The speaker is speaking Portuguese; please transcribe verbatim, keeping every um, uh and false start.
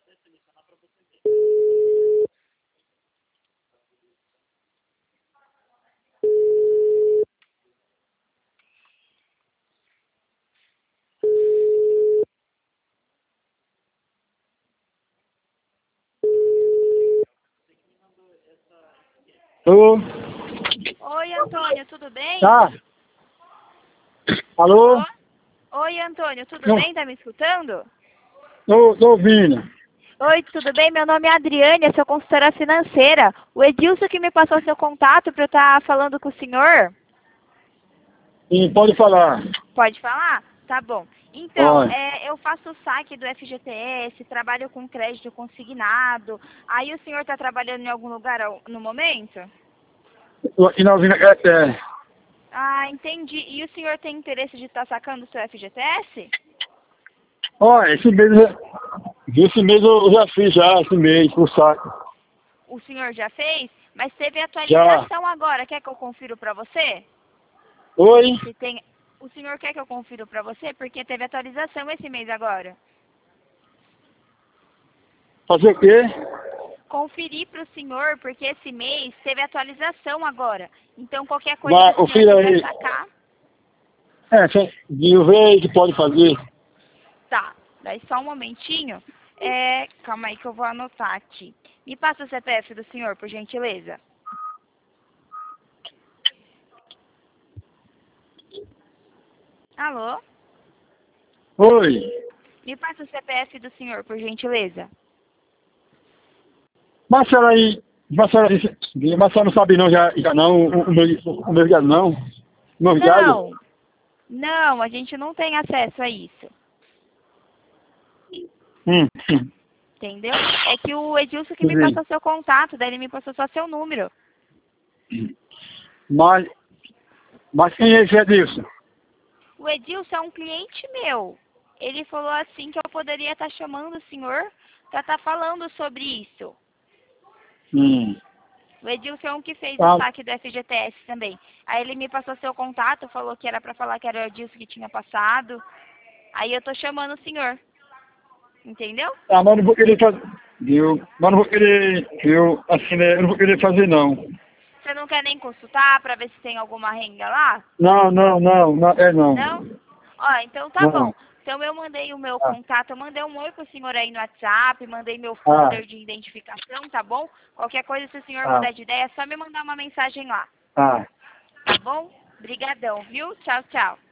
Alô? Oi, Antônio, tudo bem? Tá? Alô? Oi, Antônio, tudo Não. bem? Tá me escutando? Tô, tô ouvindo. Oi, tudo bem? Meu nome é Adriane, eu sou consultora financeira. O Edilson que me passou seu contato para eu estar falando com o senhor. Sim, pode falar. Pode falar? Tá bom. Então, Pode. é, eu faço o saque do F G T S, trabalho com crédito consignado. Aí o senhor está trabalhando em algum lugar ao- no momento? Tô aqui na usina Caeté. Ah, entendi. E o senhor tem interesse de estar sacando o seu F G T S? Ó, esse mês, eu- esse mês eu já fiz já, esse mês, o saco. O senhor já fez? Mas teve Já. atualização agora. Quer que eu confiro para você? Oi? Se tem... O senhor quer que eu confiro para você? Porque teve atualização esse mês agora. Fazer o quê? Conferir para o senhor, porque esse mês teve atualização agora. Então, qualquer coisa Vai, que o o senhor filho quiser aí. sacar, É, cê- de ver aí que pode fazer. tá. Daí só um momentinho. É... Calma aí que eu vou anotar aqui. Me passa o C P F do senhor, por gentileza. Alô? Oi. Me passa o C P F do senhor, por gentileza. Mas a senhora aí, mas a senhora, disse- mas a senhora não sabe não, já, já não, o, o meu, o meu viado não. O meu viado? Não. Não, a gente não tem acesso a isso. Hum, hum. Entendeu? É que o Edilson que me Sim. passou seu contato, daí ele me passou só seu número. Mas, mas quem é esse Edilson? O Edilson é um cliente meu. Ele falou assim que eu poderia estar chamando o senhor para estar falando sobre isso. Hum. O Edilson é um que fez o Tá. saque do F G T S também. Aí ele me passou seu contato, falou que era para falar que era o Edilson que tinha passado. Aí eu tô chamando o senhor. Entendeu? Ah, mas eu não vou querer fazer. Eu, mas não vou querer. Eu, assim, né? Eu não vou querer fazer, não. Você não quer nem consultar para ver se tem alguma renda lá? Não, não, não, não é não. Não? Ó, então tá Não. bom. Então eu mandei o meu Ah, contato, eu mandei um oi pro senhor aí no WhatsApp, mandei meu ah, folder de identificação, tá bom? Qualquer coisa, se o senhor ah, mudar de ideia, é só me mandar uma mensagem lá, ah. tá bom? Brigadão, viu? Tchau, tchau.